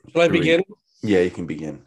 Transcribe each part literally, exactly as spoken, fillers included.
Shall I Three. begin? Yeah, you can begin.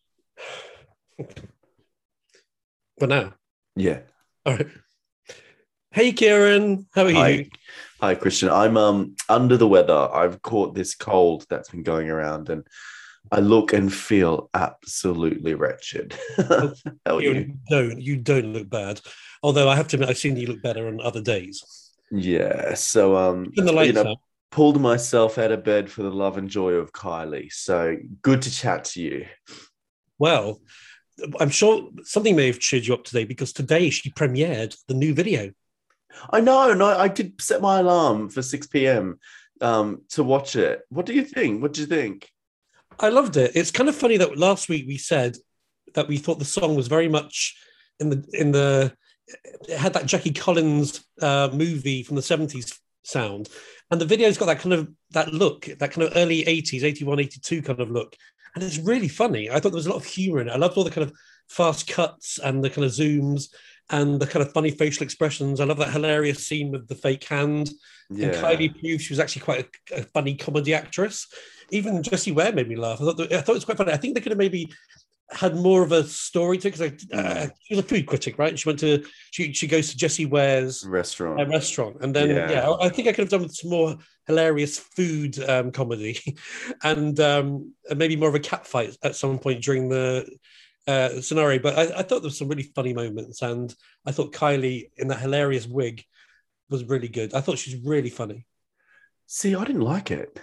For now. Yeah. All right. Hey, Kieran. How are Hi. you? Hi, Christian. I'm um under the weather. I've caught this cold that's been going around and I look and feel absolutely wretched. Oh, How are Kieran, you? you don't. You don't look bad. Although I have to admit, I've seen you look better on other days. Yeah. So um, Turn the you lights know, out. pulled myself out of bed for the love and joy of Kylie. So good to chat to you. Well, I'm sure something may have cheered you up today because today she premiered the new video. I know, no, I did set my alarm for six p.m. um to watch it. What do you think? What do you think? I loved it. It's kind of funny that last week we said that we thought the song was very much in the in the it had that Jackie Collins uh, movie from the seventies sound, and the video's got that kind of that look, that kind of early eighties, eighty-one, eighty-two kind of look, and it's really funny. I thought there was a lot of humor in it. I loved all the kind of fast cuts and the kind of zooms and the kind of funny facial expressions. I love that hilarious scene with the fake hand. And Yeah. Kylie proved she was actually quite a, a funny comedy actress. Even Jessie Ware made me laugh. I thought, I thought it was quite funny. I think they could have maybe had more of a story to it because uh, she was a food critic, right? She went to she she goes to Jessie Ware's Restaurant. uh, restaurant, and then Yeah. yeah, I, I think I could have done with some more hilarious food um, comedy, and um, and maybe more of a cat fight at some point during the uh, scenario. But I, I thought there was some really funny moments, and I thought Kylie in that hilarious wig was really good. I thought she's really funny. See, I didn't like it.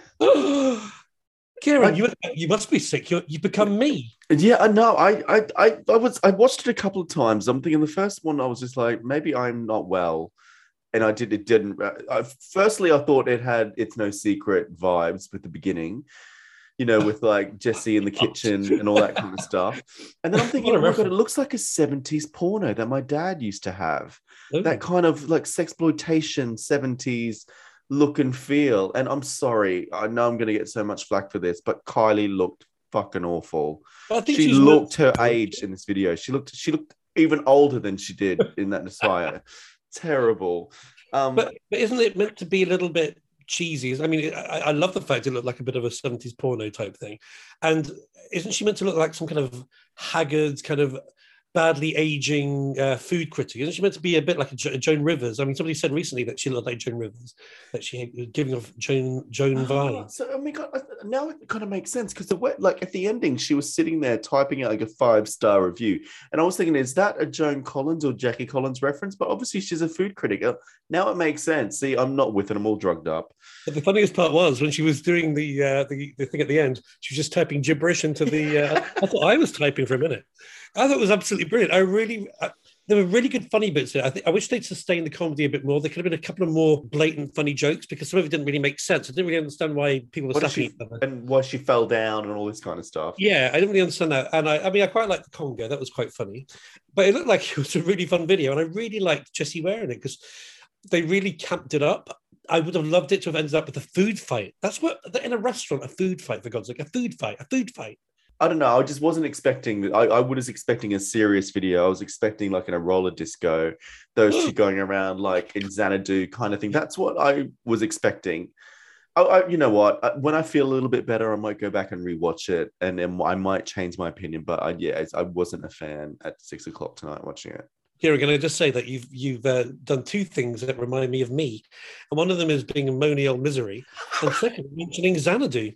Kieran, I, you you must be sick. You're, you've become me. yeah, I know. I, I, I, I was. I watched it a couple of times. I'm thinking the first one, I was just like, maybe I'm not well, and I did. It didn't. I, firstly, I thought it had "It's No Secret" vibes with the beginning, you know, with like Jessie in the kitchen and all that kind of stuff. And then I'm thinking, oh my god, it looks like a seventies porno that my dad used to have. Ooh. That kind of like sexploitation seventies look and feel. And I'm sorry, I know I'm going to get so much flack for this, but Kylie looked fucking awful. I think she looked her age in this video. She looked she looked even older than she did in that Messiah. Terrible. Um, but, but isn't it meant to be a little bit cheesy? I mean, I, I love the fact it looked like a bit of a seventies porno type thing. And isn't she meant to look like some kind of haggard, kind of badly aging uh, food critic? Isn't she meant to be a bit like a, jo- a Joan Rivers? I mean, somebody said recently that she looked like Joan Rivers, that she was giving off Joan Joan Vine. Oh, so I mean, God, now it kind of makes sense because the way, like at the ending, she was sitting there typing out like a five star review, and I was thinking, is that a Joan Collins or Jackie Collins reference? But obviously, she's a food critic. Now it makes sense. See, I'm not with it. I'm all drugged up. But the funniest part was when she was doing the uh, the, the thing at the end, she was just typing gibberish into the. Uh, I thought I was typing for a minute. I thought it was absolutely brilliant. I really, I, there were really good funny bits there. I think I wish they'd sustained the comedy a bit more. There could have been a couple of more blatant funny jokes because some of it didn't really make sense. I didn't really understand why people were slapping each other and why she fell down and all this kind of stuff. Yeah, I didn't really understand that. And I, I mean, I quite liked the Congo. That was quite funny. But it looked like it was a really fun video. And I really liked Jessie Ware in it because they really camped it up. I would have loved it to have ended up with a food fight. That's what, in a restaurant, a food fight, for God's sake, a food fight, a food fight. I don't know. I just wasn't expecting. I, I was expecting a serious video. I was expecting like in a roller disco, those two going around like in Xanadu kind of thing. That's what I was expecting. I, I, you know what? When I feel a little bit better, I might go back and rewatch it, and then I might change my opinion. But I, yeah, I wasn't a fan at six o'clock tonight watching it. Here again, I just say that you've you've uh, done two things that remind me of me, and one of them is being a Moniel Misery, and second, mentioning Xanadu.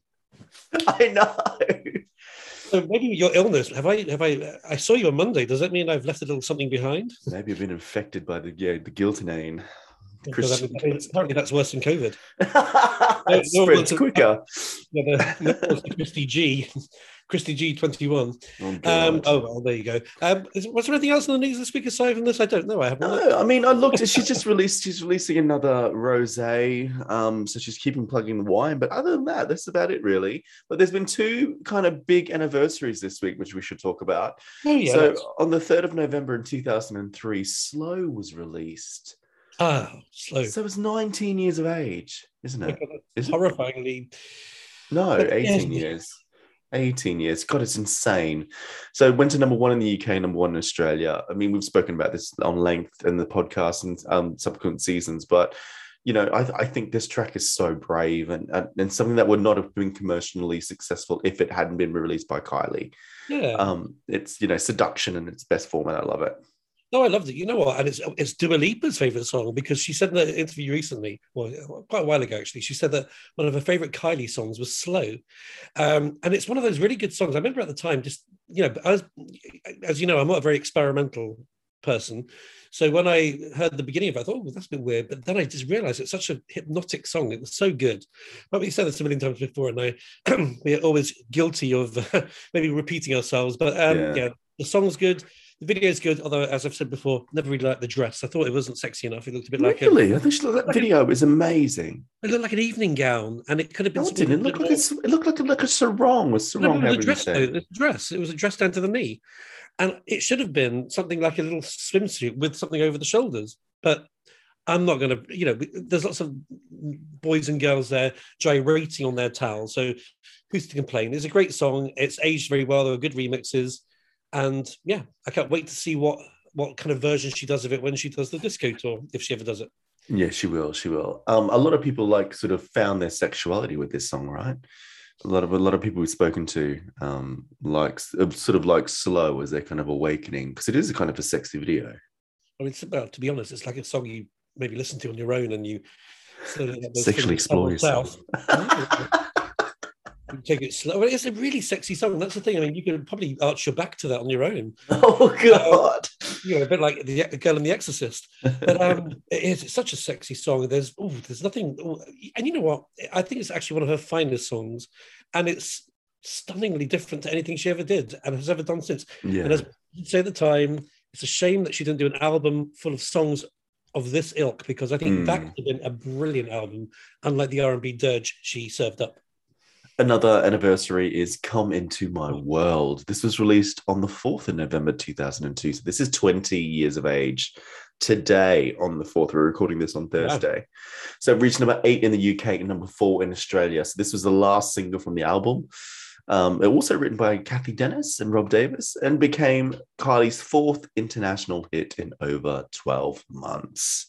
I know. So maybe your illness. Have I? Have I? I saw you on Monday. Does that mean I've left a little something behind? Maybe I've been infected by the yeah the guiltinane. Apparently, that's worse than COVID. It spreads no, quicker. Yeah, the, the Christy G, Christy G twenty-one. Oh, um, oh well, there you go. Um, is, was there anything else in the news this week aside from this? I don't know. I haven't. No, looked. I mean, I looked. She's just released. She's releasing another rosé. Um, so she's keeping plugging the wine. But other than that, that's about it, really. But there's been two kind of big anniversaries this week, which we should talk about. Oh yeah. So that's... on the third of November in two thousand three, Slow was released. Ah, Slow. So it's nineteen years of age, isn't it? It's horrifyingly. It? No, eighteen years. eighteen years. God, it's insane. So it went to number one in the U K, number one in Australia. I mean, we've spoken about this on length in the podcast and um, subsequent seasons, but you know, I, I think this track is so brave and, and and something that would not have been commercially successful if it hadn't been released by Kylie. Yeah. Um, it's, you know, seduction in its best form, and I love it. No, I loved it. You know what? And it's it's Dua Lipa's favorite song, because she said in an interview recently, well, quite a while ago actually, she said that one of her favorite Kylie songs was Slow, um, and it's one of those really good songs. I remember at the time, just you know, as as you know, I'm not a very experimental person, so when I heard the beginning of it, I thought, oh, that's a bit weird, but then I just realised it's such a hypnotic song. It was so good. But we said this a million times before, and I we're always guilty of maybe repeating ourselves. But um, yeah. yeah, the song's good. The video is good, although, as I've said before, never really liked the dress. I thought it wasn't sexy enough. It looked a bit like really. A, I think she, that like video is amazing. It looked like an evening gown, and it could have been. No, it didn't. It looked like a, it looked like a, like a sarong with sarong. No, it was a dress. Though. It was a dress. It was a dress down to the knee, and it should have been something like a little swimsuit with something over the shoulders. But I'm not going to. You know, there's lots of boys and girls there gyrating on their towels. So who's to complain? It's a great song. It's aged very well. There are good remixes. And yeah, I can't wait to see what what kind of version she does of it when she does the disco tour, if she ever does it. Yeah, she will. She will. Um, a lot of people like sort of found their sexuality with this song, right? A lot of a lot of people we've spoken to um, like sort of like Slow as their kind of awakening, because it is a kind of a sexy video. I mean, it's about, to be honest, it's like a song you maybe listen to on your own and you sort of sexually explore yourself. Take it slow. Well, it's a really sexy song. That's the thing. I mean, you could probably arch your back to that on your own. Oh God! Uh, you know, a bit like the girl in The Exorcist. But um, it is it's such a sexy song. There's oh, there's nothing. Oh, and you know what? I think it's actually one of her finest songs, and it's stunningly different to anything she ever did and has ever done since. Yeah. And as I say at the time, it's a shame that she didn't do an album full of songs of this ilk, because I think mm. that would have been a brilliant album, unlike the R and B dirge she served up. Another anniversary is Come Into My World. This was released on the fourth of November, two thousand two. So this is twenty years of age today on the fourth. We're recording this on Thursday. Wow. So it reached number eight in the U K and number four in Australia. So this was the last single from the album. Um, it also written by Kathy Dennis and Rob Davis, and became Kylie's fourth international hit in over twelve months.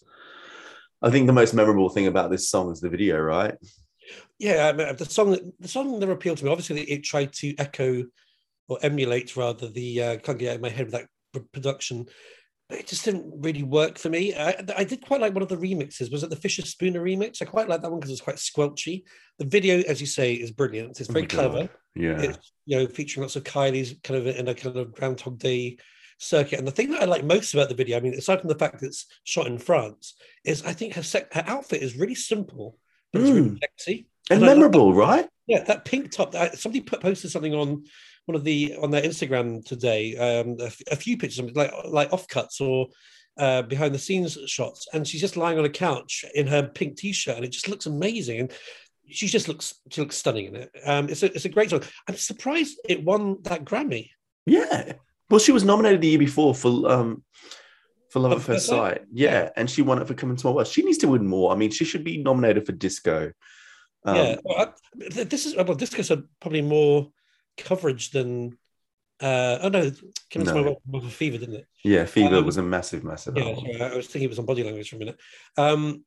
I think the most memorable thing about this song is the video, right? Yeah, I mean, the song the song never appealed to me. Obviously, it tried to echo or emulate rather the uh, can't get out of my head with that production, but it just didn't really work for me. I, I did quite like one of the remixes. Was it the Fisher Spooner remix? I quite like that one because it's quite squelchy. The video, as you say, is brilliant. It's very oh clever. God. Yeah, it's, you know, featuring lots of Kylie's kind of in a kind of Groundhog Day circuit. And the thing that I like most about the video, I mean, aside from the fact that it's shot in France, is I think her sec- her outfit is really simple, but mm. it's really sexy. And, and memorable, right? Yeah, that pink top. That, somebody put, posted something on one of the on their Instagram today. Um, a, a few pictures, like like offcuts or uh, behind the scenes shots, and she's just lying on a couch in her pink t-shirt, and it just looks amazing. And she just looks she looks stunning in it. Um, it's a it's a great song. I'm surprised it won that Grammy. Yeah, well, she was nominated the year before for um for Love at First Sight. Yeah, and she won it for Come Into My World. She needs to win more. I mean, she should be nominated for Disco. Um, yeah, well, I, this is well, Disco's had probably more coverage than. Uh, oh no, Come Into My World was a Fever, didn't it? Yeah, Fever um, was a massive, massive. Yeah, sorry, I was thinking it was on Body Language for a minute. Um,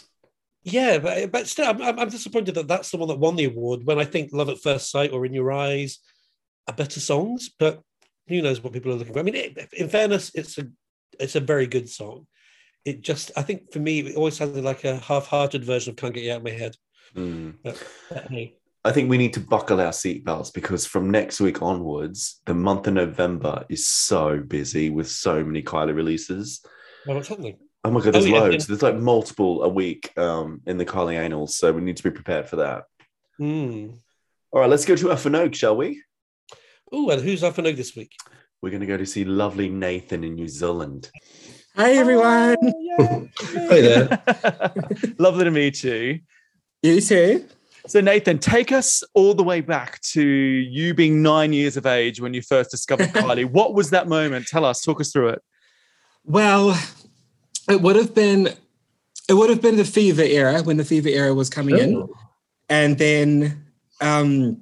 yeah, but but still, I'm, I'm disappointed that that's the one that won the award. When I think Love at First Sight or In Your Eyes are better songs, but who knows what people are looking for? I mean, it, in fairness, it's a it's a very good song. It just, I think, for me, it always sounded like a half-hearted version of Can't Get You Out of My Head. Mm. But, but, hey. I think we need to buckle our seatbelts, because from next week onwards, the month of November is so busy with so many Kylie releases. Well, what's happening? Oh my God, there's oh, yeah, loads. Yeah. There's like multiple a week um, in the Kylie annals, so we need to be prepared for that. Mm. All right, let's go to our Fanogue, shall we? Oh, and who's our Fanogue this week? We're going to go to see lovely Nathan in New Zealand. Hi, everyone. Oh, yeah. Hi there. Lovely to meet you. You too. So, Nathan, take us all the way back to you being nine years of age when you first discovered Kylie. What was that moment? Tell us, talk us through it. Well, it would have been it would have been the Fever era, when the Fever era was coming oh. in. And then, um,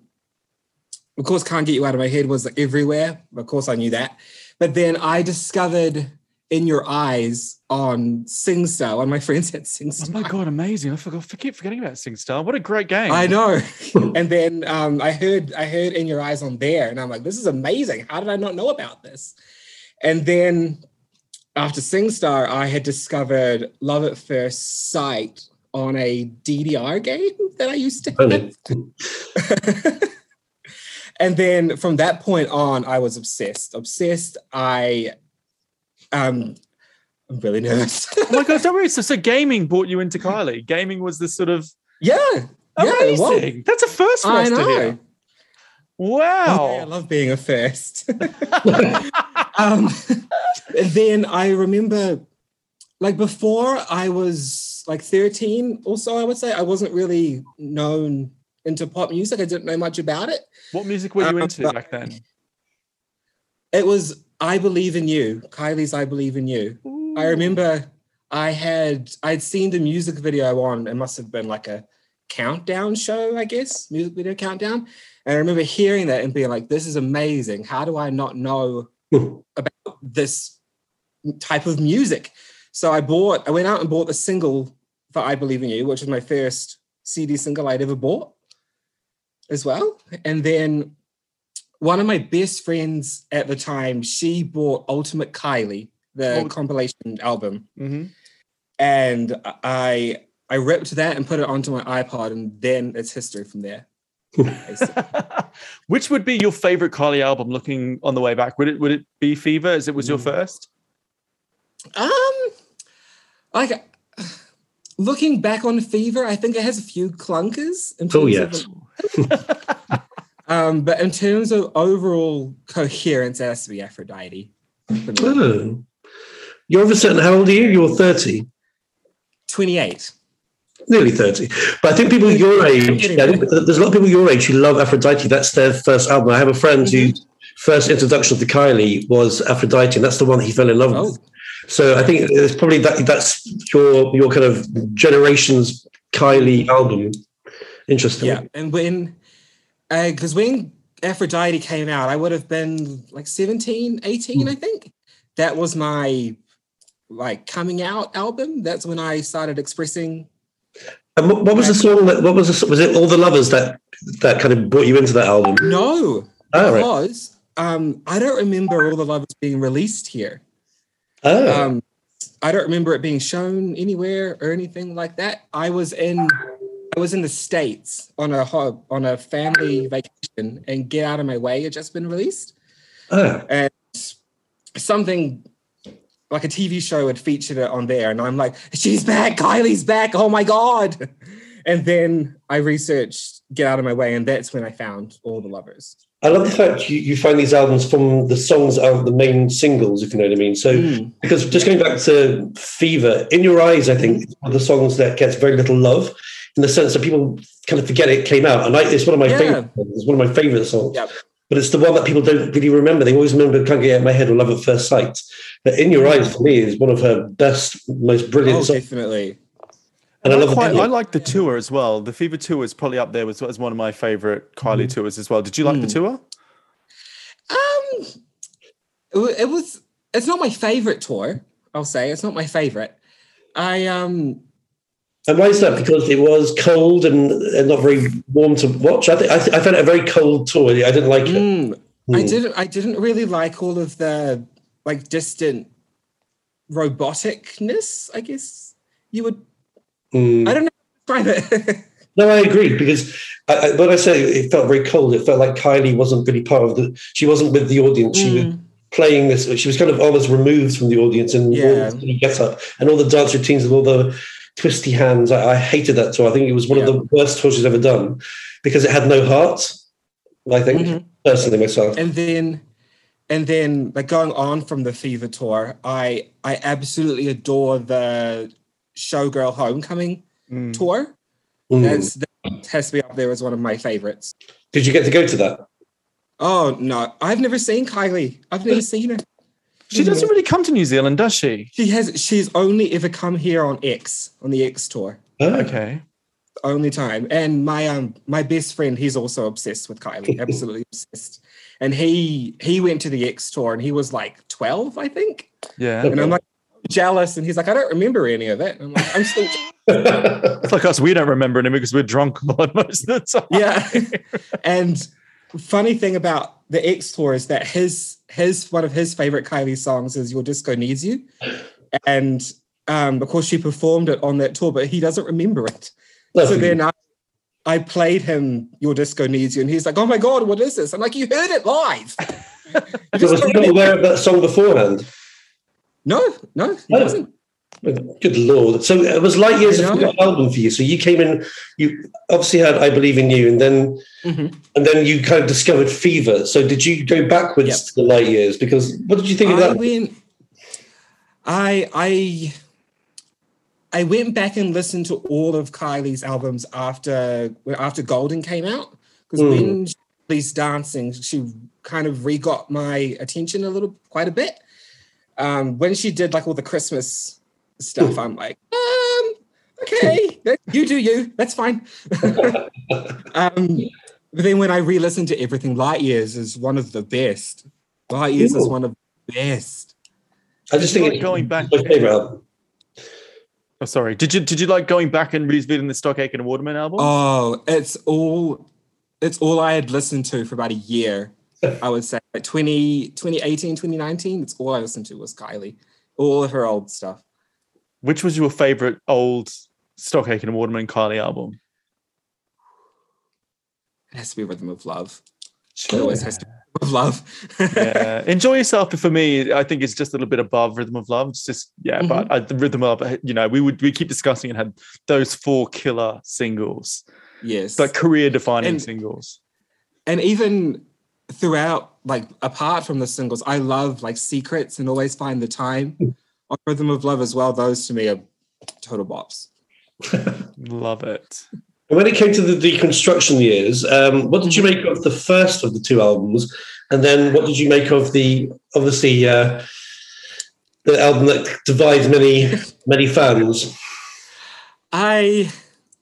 of course, Can't Get You Out of My Head was everywhere. Of course, I knew that. But then I discovered In Your Eyes on SingStar. One of my friends had SingStar. Oh my God, amazing. I forgot, I keep forgetting about SingStar. What a great game. I know. And then um, I heard I heard In Your Eyes on there, and I'm like, this is amazing. How did I not know about this? And then after SingStar, I had discovered Love at First Sight on a D D R game that I used to have. And then from that point on, I was obsessed. Obsessed. I, um, I'm really nervous. Oh my God, don't worry. So, so gaming brought you into Kylie. Gaming was the sort of yeah, amazing. Yeah, that's a first for I us know. to hear. Wow. Okay, I love being a first. um, and then I remember, like before I was like thirteen or so, I would say, I wasn't really known into pop music. I didn't know much about it. What music were you Um, into but back then? It was I Believe in You, Kylie's I Believe in You. Ooh. I remember I had, I'd seen the music video on, it must have been like a countdown show, I guess, music video countdown. And I remember hearing that and being like, this is amazing. How do I not know about this type of music? So I bought, I went out and bought the single for I Believe in You, which was my first C D single I'd ever bought as well. And then one of my best friends at the time, she bought Ultimate Kylie, the Oh. compilation album. Mm-hmm. And I I ripped that and put it onto my iPod, and then it's history from there. Which would be your favorite Kylie album looking on the way back? Would it would it be Fever as it was your Mm. first? Um, like looking back on Fever, I think it has a few clunkers. In Oh, terms yes. of, um, but in terms of overall coherence, it has to be Aphrodite. for me. Oh. You're of a certain, how old are you? You're thirty. twenty-eight. Nearly thirty. But I think people your age, yeah, I think there's a lot of people your age who love Aphrodite. That's their first album. I have a friend Mm-hmm. whose first introduction to Kylie was Aphrodite, and that's the one that he fell in love Oh. with. So I think it's probably that that's your your kind of generation's Kylie album. Interesting. Yeah, and when, because when Aphrodite came out, I would have been like seventeen, eighteen, I think. That was my like coming out album. That's when I started expressing. And what, what was the song that, what was the, was it All the Lovers that that kind of brought you into that album? No, Oh, right. because um, I don't remember All the Lovers being released here. Oh. Um, I don't remember it being shown anywhere or anything like that. I was in, I was in the States on a ho- on a family vacation, and Get Out of My Way had just been released, oh. and something like a T V show had featured it on there, and I'm like, she's back, Kylie's back, oh my God. And then I researched Get Out of My Way, and that's when I found All the Lovers. I love the fact you, you find these albums from the songs that are the main singles, if you know what I mean. So, Mm. because just going back to Fever, In Your Eyes, I think, is one of the songs that gets very little love in the sense that people kind of forget it came out. And I, it's one of my Yeah. favorite songs. It's one of my favorite songs. Yep. But it's the one that people don't really remember. They always remember Can't Get Out of My Head or Love at First Sight. But In Your Eyes, for me, is one of her best, most brilliant Oh, songs. definitely. And I love quite, the I like the tour as well. The Fever tour is probably up there as, as one of my favorite Kylie Mm. tours as well. Did you like the Mm. tour? Um, it, wa- it was. It's not my favorite tour. I'll say it's not my favorite. I um. And why is that? Because it was cold and, and not very warm to watch. I think I, th- I found it a very cold tour. I didn't like it. mm, I Mm. didn't. I didn't really like all of the like distant roboticness. I guess you would. Mm. I don't know how to describe it. No, I agree because I, I, when I say it felt very cold, it felt like Kylie wasn't really part of the. She wasn't with the audience. She was Mm, playing this. She was kind of almost removed from the audience and all Yeah. the get up and all the dance routines and all the twisty hands. I, I hated that tour. I think it was one of Yeah. the worst tours she's ever done because it had no heart. I think mhm. personally myself. And then, and then, like going on from the Fever tour, I I absolutely adore the Showgirl Homecoming Mm. tour. Mm. That's, that has to be up there as one of my favorites. Did you get to go to that? Oh no, I've never seen Kylie. I've never seen her. She doesn't really come to New Zealand, does she? She has. She's only ever come here on X, on the X tour. Oh. Okay. Only time. And my um my best friend, he's also obsessed with Kylie, absolutely obsessed. And he he went to the X tour and he was like twelve, I think. Yeah. And I'm like jealous, and he's like, I don't remember any of it. And I'm like, I'm still It's like us, we don't remember any because we're drunk most of the time. yeah. And funny thing about the X tour is that his his one of his favorite Kylie songs is Your Disco Needs You. And um, of course she performed it on that tour, but he doesn't remember it. So then I, I played him Your Disco Needs You, and he's like, oh my God, what is this? I'm like, you heard it live. So was he not aware of that song beforehand? No, no, he Oh. wasn't. Good Lord. So it was Light Years I of know. the album for you. So you came in, you obviously had I Believe in You, and then Mhm. and then you kind of discovered Fever. So did you go backwards Yep. to the Light Years? Because what did you think of I that? went, I, I, I went back and listened to all of Kylie's albums after after Golden came out, because Mm. when she released Dancing, she kind of re-got my attention a little, quite a bit. Um, when she did like all the Christmas stuff, I'm like, um, okay, that- you do you, that's fine. um, but then when I re-listened to everything, Light Years is one of the best. Light Years is Ooh. one of the best. I just Did you think like it's going back- my favorite album. Oh, sorry. Did you did you like going back and revisiting the Stock Aitken and Waterman album? Oh, it's all it's all I had listened to for about a year. I would say like twenty, twenty eighteen, twenty nineteen, it's all I listened to was Kylie. All of her old stuff. Which was your favorite old Stock Aitken and Waterman Kylie album? It has to be Rhythm of Love. It Sure. always has to be Rhythm of Love. Yeah, Enjoy Yourself for me, I think it's just a little bit above Rhythm of Love. It's just yeah, but uh, the Rhythm of Love, you know, we would we keep discussing and had those four killer singles, Yes. like career defining And- singles. And even throughout, like apart from the singles, I love like Secrets and Always Find the Time on Rhythm of Love as well. Those to me are total bops. Love it. And when it came to the deconstruction years, um, what did you make of the first of the two albums? And then what did you make of the, obviously, uh, the album that divides many, many fans? I,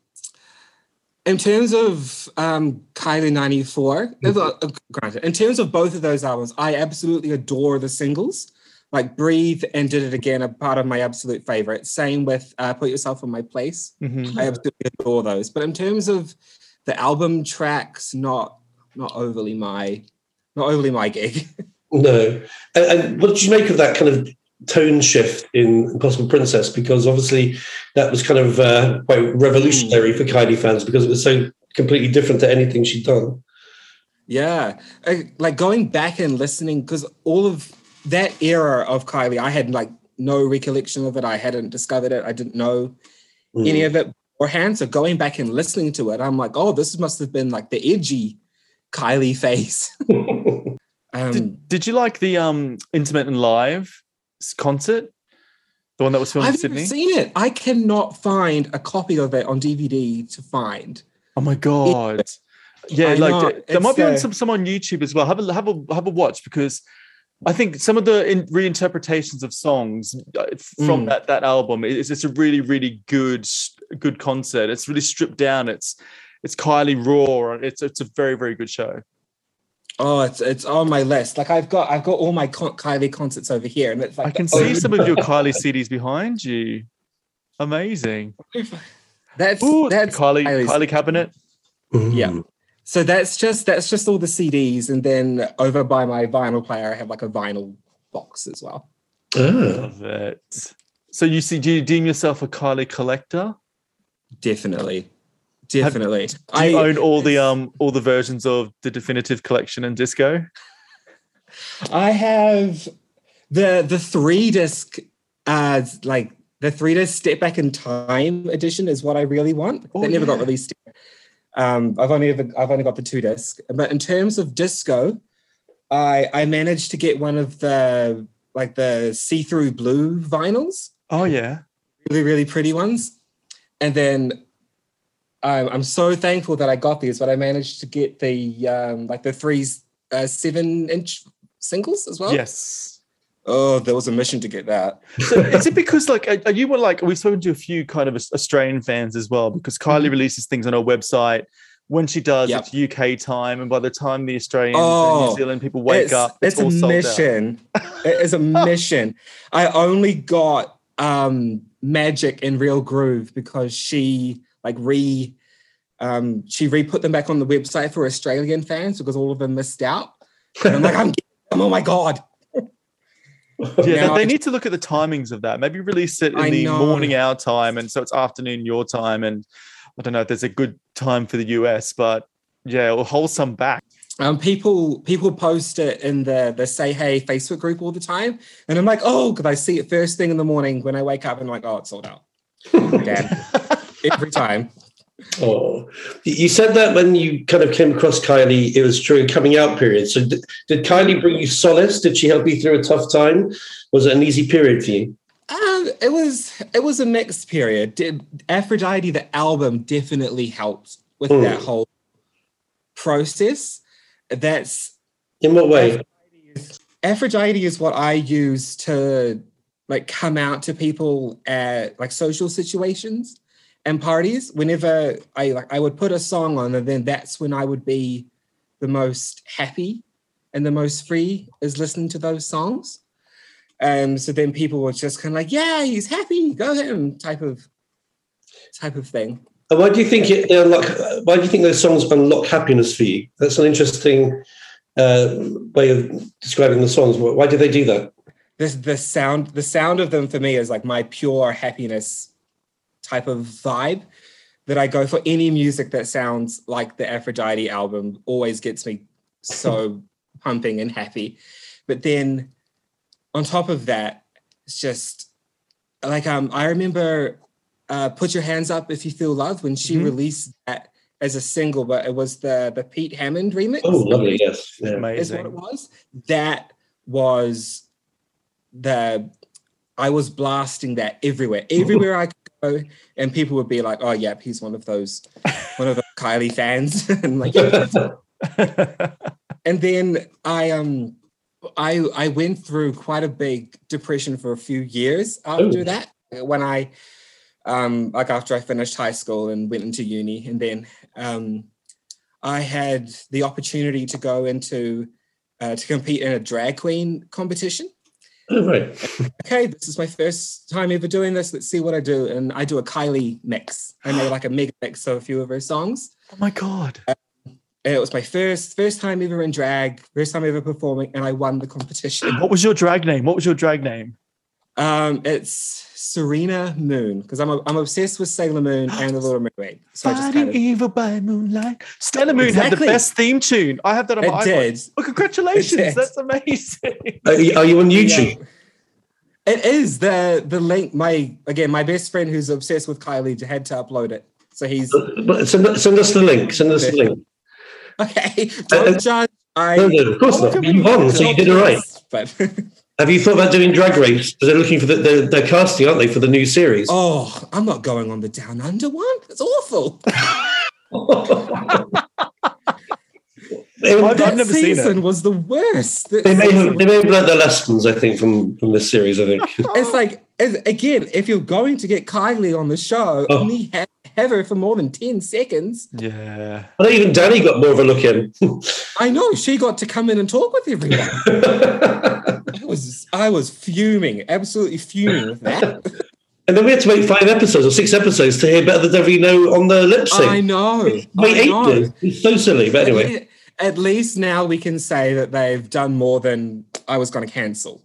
in terms of um, Kylie ninety-four, uh, granted, in terms of both of those albums, I absolutely adore the singles. Like Breathe and Did It Again are part of my absolute favorite. Same with uh, Put Yourself in My Place. Mhm. I absolutely adore those. But in terms of the album tracks, not not overly my not overly my gig. No. And, and what did you make of that kind of tone shift in Impossible Princess? Because obviously that was kind of uh, quite revolutionary for Kylie fans because it was so completely different to anything she'd done. Yeah, I- like going back and listening, because all of that era of Kylie, I had like no recollection of it. I hadn't discovered it. I didn't know Mm. any of it beforehand. So going back and listening to it, I'm like, oh, this must have been like the edgy Kylie face. um, Did, did you like the um Intimate and Live concert? The one that was filmed in I've Sydney? never seen it. I cannot find a copy of it on D V D to find. Oh my god! Yeah, I like know, there- there might it's, be on uh, some some on YouTube as well. Have a have a have a watch because I think some of the in, reinterpretations of songs uh, from Mm. that that album is it's a really really good good concert. It's really stripped down. It's it's Kylie raw. It's it's a very very good show. Oh, it's it's on my list. Like I've got I've got all my con- Kylie concerts over here, and it's like I can the see only- some of your Kylie C Ds behind you. Amazing. That's Ooh, that's Kylie Kylie's- Kylie cabinet. Yeah. So that's just that's just all the C Ds, and then over by my vinyl player, I have like a vinyl box as well. Ah. Love it. So you see, do you deem yourself a Kylie collector? Definitely, definitely. Do you I own all the um all the versions of the Definitive Collection and Disco? I have the the three disc, uh, like the three disc Step Back in Time edition is what I really want. Oh, that never got yeah. released. Um, I've only ever, I've only got the two disc. But in terms of disco, I I managed to get one of the like the see through blue vinyls. Oh yeah. Really, really pretty ones. And then um, I'm so thankful that I got these, but I managed to get the um, like the three uh, seven inch singles as well. Yes. Oh, there was a mission to get that. So is it because like are, are you were like we've spoken to a few kind of Australian fans as well because Kylie mm-hmm. releases things on her website. When she does, yep. it's U K time, and by the time the Australians oh, and New Zealand people wake it's, up, it's, it's all a sold mission. It is a mission. I only got um, Magic in Real Groove because she like re um, she re put them back on the website for Australian fans because all of them missed out. And I'm like, I'm getting them. Oh my god. Yeah, they, they need to look at the timings of that. Maybe release it in I the know. morning our time, and so it's afternoon your time, and. I don't know if there's a good time for the U S, but yeah, it'll hold some back. Um, people people post it in the the Say Hey Facebook group all the time, and I'm like, oh, because I see it first thing in the morning when I wake up, and I'm like, oh, it's sold out. Damn, every time. Oh, you said that when you kind of came across Kylie, it was during coming out period. So did, did Kylie bring you solace? Did she help you through a tough time? Was it an easy period for you? Um, it was it was a mixed period. Did Aphrodite, the album, definitely helped with mm. that whole process. That's in what way? Aphrodite is, Aphrodite is what I use to like come out to people at like social situations and parties. Whenever I like, I would put a song on, and then that's when I would be the most happy and the most free is listening to those songs. Um, so then people were just kind of like, yeah, he's happy, go him, type of type of thing. And why do you think it unlock, why do you think those songs unlock happiness for you? That's an interesting uh, way of describing the songs. Why do they do that? This the sound, the sound of them for me is like my pure happiness type of vibe that I go for. Any music that sounds like the Aphrodite album always gets me so pumping and happy. But then on top of that, it's just like um, I remember uh, "Put Your Hands Up If You Feel Love" when she mm-hmm. released that as a single, but it was the the Pete Hammond remix. Oh, lovely! Yes, yeah. Amazing. Is what it was. That was the I was blasting that everywhere, everywhere I could go, and people would be like, "Oh, yeah, he's one of those, one of the Kylie fans," and like, and then I um. I, I went through quite a big depression for a few years after Ooh. that. When I, um, like after I finished high school and went into uni, and then um, I had the opportunity to go into, uh, to compete in a drag queen competition. Oh, right. Okay, this is my first time ever doing this. Let's see what I do. And I do a Kylie mix. I made like a mega mix of a few of her songs. Oh my God. Uh, It was my first first time ever in drag, first time ever performing, and I won the competition. What was your drag name? What was your drag name? Um, it's Serena Moon, because I'm a, I'm obsessed with Sailor Moon and the Little Mermaid. So I just kind of evil by moonlight. Sailor Moon exactly. had the best theme tune. I have that on it my did. iPod. Oh, congratulations! That's amazing. Are you, are you on YouTube? Yeah. It is the the link. My again, my best friend who's obsessed with Kylie had to upload it, so he's send, send us the link. Send us the link. Okay, don't uh, judge. I, no, no, of course not. You won, so you did it right. But have you thought about doing Drag Race? Because they're looking for the they're, they're casting, aren't they, for the new series? Oh, I'm not going on the Down Under one. That's awful. I've, that I've never season seen it. was the worst. That they may have they may have learned their lessons, I think, from from this series. I think it's like it's, again, if you're going to get Kylie on the show, oh. only have, have her for more than ten seconds. Yeah, I know even Danny got more of a look in. I know she got to come in and talk with everyone. I was I was fuming, absolutely fuming with that. And then we had to wait five episodes or six episodes to hear Better Than Ever You Know on the lip sync. I know. Wait I eight know. days. It's so silly, but anyway. At, at least now we can say that they've done more than I was going to cancel.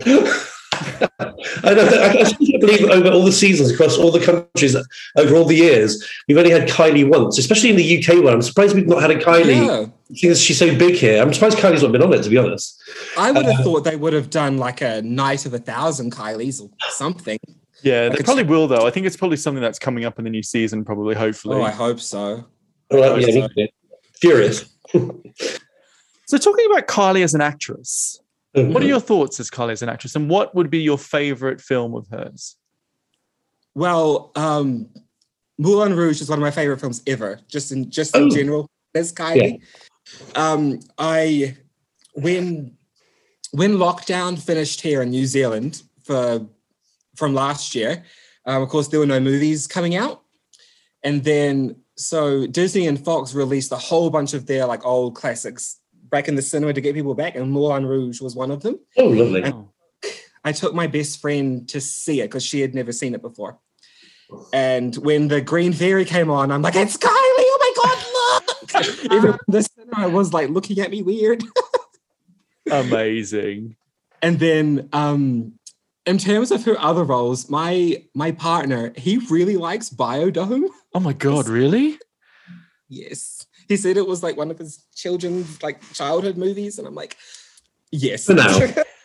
I, know, I can't believe over all the seasons across all the countries over all the years, we've only had Kylie once, especially in the U K one. I'm surprised we've not had a Kylie. Yeah. Because she's so big here. I'm surprised Kylie's not been on it, to be honest. I would have uh, thought they would have done like a night of a thousand Kylies or something. Yeah, they probably will, though. I think it's probably something that's coming up in the new season, probably, hopefully. Oh, I hope so. Oh, well, yeah, so. Furious. So talking about Kylie as an actress, mm-hmm. what are your thoughts as Kylie as an actress, and what would be your favorite film of hers? Well, um, Moulin Rouge is one of my favorite films ever, just in just in oh. general. As Kylie, yeah. um, I when when lockdown finished here in New Zealand for from last year, um, of course, there were no movies coming out. And then, so Disney and Fox released a whole bunch of their like old classics back in the cinema to get people back, and Moulin Rouge was one of them. Oh, lovely. And I took my best friend to see it because she had never seen it before. And when the Green Fairy came on, I'm like, it's Kylie, oh my God, look! Everyone in the cinema was like looking at me weird. Amazing. And then um, in terms of her other roles, my my partner, he really likes Biodome. Oh my God, really? Yes. He said it was like one of his children's like childhood movies. And I'm like, yes. For now.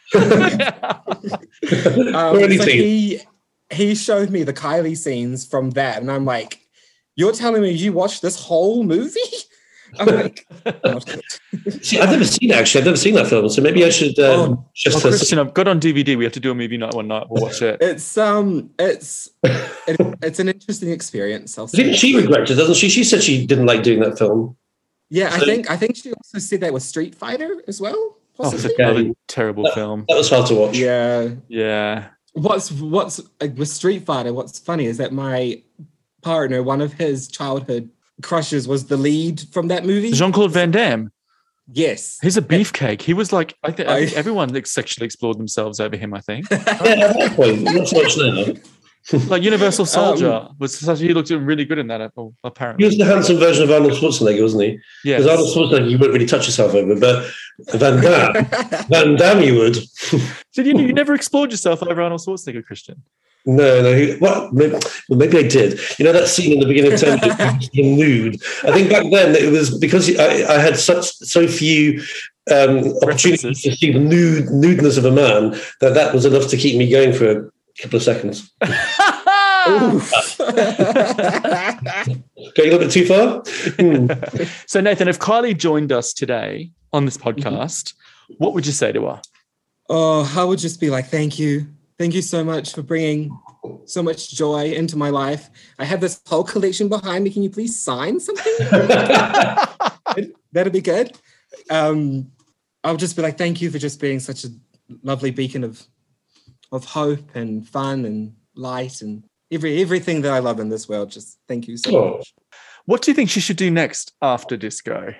um, so he, he showed me the Kylie scenes from that. And I'm like, you're telling me you watched this whole movie? I'm like, not good. See, I've never seen it, actually. I've never seen that film. So maybe I should um, Oh, just... Oh, Christian, I've got on D V D. We have to do a movie night one night. We'll watch it. It's um, it's it, it's an interesting experience. I'll I think say. she regrets it, doesn't she? She said she didn't like doing that film. Yeah, I So- think I think she also said that with Street Fighter as well. Oh, it's Possibly. another terrible film. That was hard to watch. Yeah. Yeah. What's what's like, with Street Fighter? What's funny is that my partner, one of his childhood crushes, was the lead from that movie. Jean-Claude Van Damme. Yes. He's a beefcake. He was like, I think, I think I- everyone like, sexually explored themselves over him, I think. Yeah, at that point, not so much now. Like Universal Soldier Um, was such, he looked really good in that, He apparently. was the handsome version of Arnold Schwarzenegger, wasn't he? Yes. Because Arnold Schwarzenegger, you wouldn't really touch yourself over, but Van Damme, Van Damme, you would. Did you, you never explored yourself over Arnold Schwarzenegger, Christian? No, no. He, well, maybe, well, maybe I did. You know that scene in the beginning of Terminator, the nude. I think back then it was because I, I had such so few um, opportunities References. to see the nude nudeness of a man that that was enough to keep me going for a couple of seconds. Oof. Going a little bit too far. Hmm. So, Nathan, if Kylie joined us today on this podcast, what would you say to her? Oh, I would just be like, thank you. Thank you so much for bringing so much joy into my life. I have this whole collection behind me. Can you please sign something? That'd be good. Um, I'll just be like, thank you for just being such a lovely beacon of of hope and fun and light and every everything that I love in this world. Just thank you so Oh. much. What do you think she should do next after disco?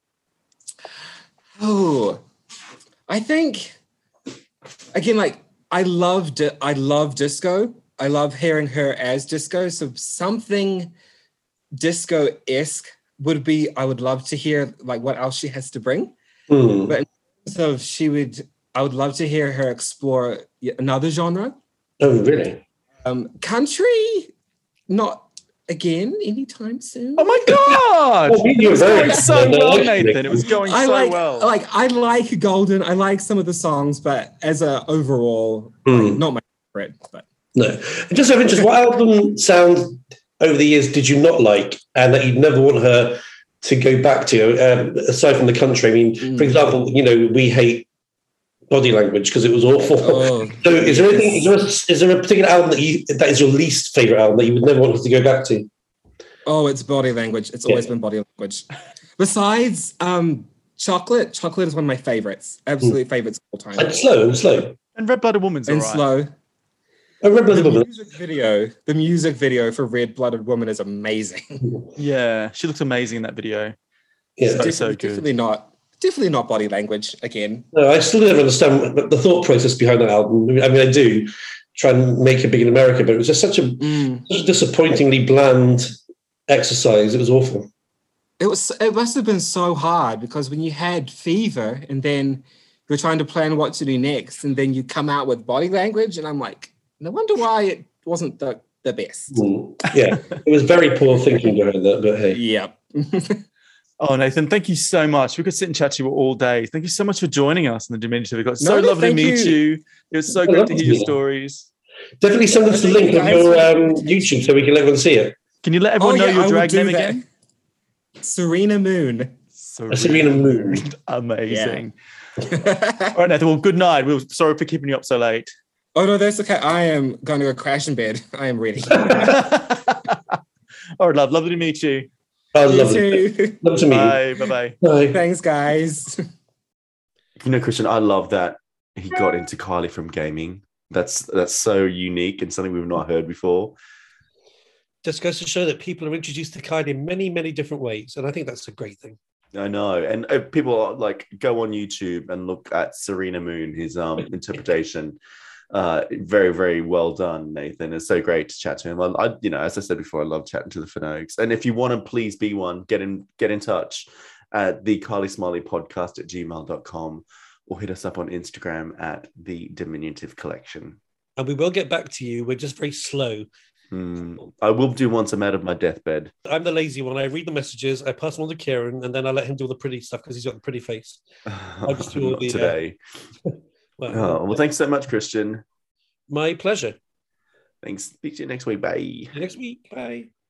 Oh, I think again, like I love di- I love disco. I love hearing her as disco. So something disco-esque would be. I would love to hear like what else she has to bring. Hmm. But in terms of she would, I would love to hear her explore another genre. Oh, really? Um, country, not again anytime soon. Oh my God! Oh, you It was were very- going so no, well, actually. Nathan. It was going I so like, well. like I like Golden. I like some of the songs, but as a overall, like, Hmm. not my favorite. But No. And just out of interest, what album sound over the years did you not like and that you'd never want her to go back to, um, aside from the country? I mean, Mm. for example, you know, we hate Body Language because it was awful. oh, So is there anything? Is yes. there, a, is there a particular album that you that is your least favorite album that you would never want us to go back to? oh, it's Body Language. It's always Yeah. been Body Language. Besides, um, Chocolate. Chocolate is one of my favorites. Absolute favorites of all time. And slow and slow. And Red Blooded Woman's all And right. slow. I remember The the woman. music video, the music video for Red Blooded Woman is amazing. Yeah, she looks amazing in that video. Yeah. So- definitely, good. definitely not, definitely not Body Language again. No, I still don't understand the the thought process behind that album. I mean, I do try and make it big in America, but it was just such a, Mm. such a disappointingly bland exercise. It was awful. It was. It must have been so hard because when you had Fever and then you're trying to plan what to do next, and then you come out with Body Language, and I'm like, no wonder why it wasn't the the best. Mm. Yeah, it was very poor thinking behind that, but hey. Yep. Oh, Nathan, thank you so much. We could sit and chat to you all day. Thank you so much for joining us on the Diminutive. It got so No, lovely to thank meet you. you. It was so I great love to to hear your be there. stories. Definitely send us the Thank link you, of guys, your for the um, invitation. YouTube so we can let everyone see it. Can you let everyone know Oh, yeah, your I will drag do name that. again? Serena Moon. A Serena Moon. Amazing. All right, Nathan. Well, good night. We're sorry for keeping you up so late. Oh no, that's okay. I am going to go crash in bed. I am ready. All right, love. Lovely to meet you. Oh, You lovely. too. Love to meet you. Bye. Bye. Bye. Bye. Thanks, guys. You know, Christian, I love that he got into Kylie from gaming. That's that's so unique and something we've not heard before. Just goes to show that people are introduced to Kylie in many, many different ways. And I think that's a great thing. I know. And uh, people are, like go on YouTube and look at Serena Moon, his um, interpretation. Uh, very, very well done, Nathan. It's so great to chat to him. I, I, you know, as I said before, I love chatting to the Finogues. And if you want to please be one, get in, get in touch at the Kylie Smiley podcast at gmail dot com or hit us up on Instagram at the Diminutive Collection. And we will get back to you. We're just very slow. Mm, I will do once I'm out of my deathbed. I'm the lazy one. I read the messages, I pass them on to Kieran, and then I let him do all the pretty stuff because he's got the pretty face. I just do all the, today. Uh... well, oh, well, thanks so much, Christian. My pleasure. Thanks. Speak to you next week. Bye. Next week. Bye.